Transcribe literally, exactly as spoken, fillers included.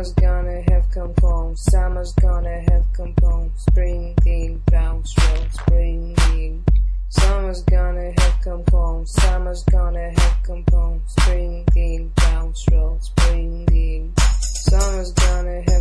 Summer's gonna have come home. Summer's gonna have come home. Spring in Brownsville, spring in. Summer's gonna have come home. Summer's gonna have come home. Spring in Brownsville, spring in. Summer's gonna have